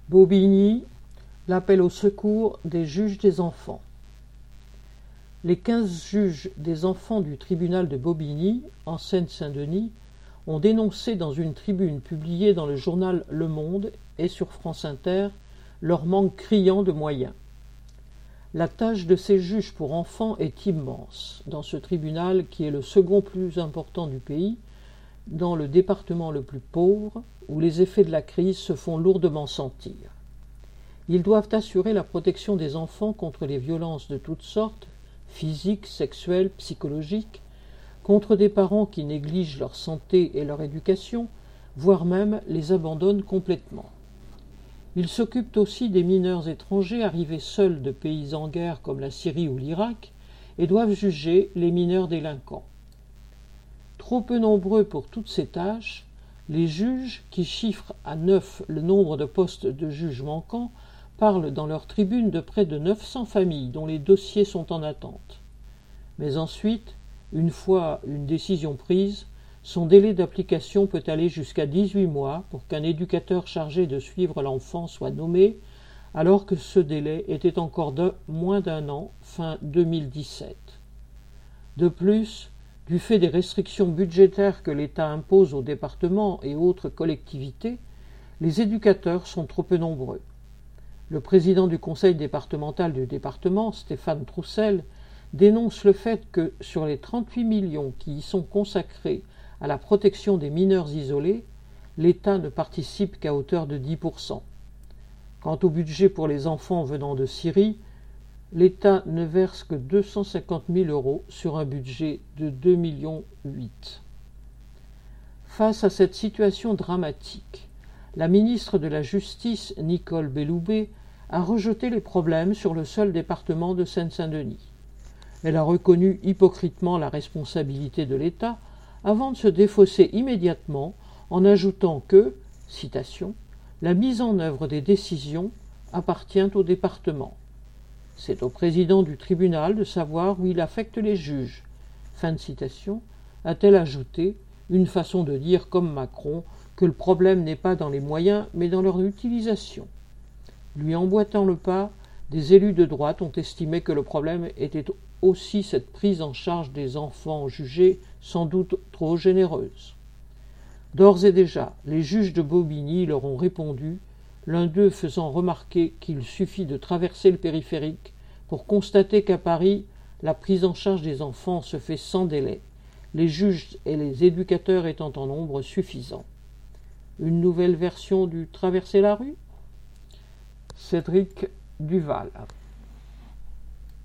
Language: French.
Bobigny, l'appel au secours des juges des enfants. Les 15 juges des enfants du tribunal de Bobigny, en Seine-Saint-Denis, ont dénoncé dans une tribune publiée dans le journal Le Monde et sur France Inter leur manque criant de moyens. La tâche de ces juges pour enfants est immense, dans ce tribunal qui est le second plus important du pays, dans le département le plus pauvre, où les effets de la crise se font lourdement sentir. Ils doivent assurer la protection des enfants contre les violences de toutes sortes, physiques, sexuelles, psychologiques, contre des parents qui négligent leur santé et leur éducation, voire même les abandonnent complètement. Ils s'occupent aussi des mineurs étrangers arrivés seuls de pays en guerre comme la Syrie ou l'Irak et doivent juger les mineurs délinquants. Trop peu nombreux pour toutes ces tâches, les juges, qui chiffrent à 9 le nombre de postes de juges manquants, parlent dans leur tribune de près de 900 familles dont les dossiers sont en attente. Mais ensuite, une fois une décision prise, son délai d'application peut aller jusqu'à 18 mois pour qu'un éducateur chargé de suivre l'enfant soit nommé, alors que ce délai était encore de moins d'un an, fin 2017. De plus, du fait des restrictions budgétaires que l'État impose aux départements et autres collectivités, les éducateurs sont trop peu nombreux. Le président du conseil départemental du département, Stéphane Troussel, dénonce le fait que, sur les 38 millions qui y sont consacrés à la protection des mineurs isolés, l'État ne participe qu'à hauteur de 10%. Quant au budget pour les enfants venant de Syrie, l'État ne verse que 250 000 € sur un budget de 2,8 millions. Face à cette situation dramatique, la ministre de la Justice, Nicole Belloubet, a rejeté les problèmes sur le seul département de Seine-Saint-Denis. Elle a reconnu hypocritement la responsabilité de l'État avant de se défausser immédiatement en ajoutant que, citation, « la mise en œuvre des décisions appartient au département. C'est au président du tribunal de savoir où il affecte les juges. » Fin de citation, a-t-elle ajouté, une façon de dire comme Macron que le problème n'est pas dans les moyens mais dans leur utilisation. Lui emboîtant le pas, des élus de droite ont estimé que le problème était aussi cette prise en charge des enfants jugés sans doute trop généreuse. D'ores et déjà, les juges de Bobigny leur ont répondu, l'un d'eux faisant remarquer qu'il suffit de traverser le périphérique pour constater qu'à Paris, la prise en charge des enfants se fait sans délai, les juges et les éducateurs étant en nombre suffisant. Une nouvelle version du « Traverser la rue » Cédric Duval.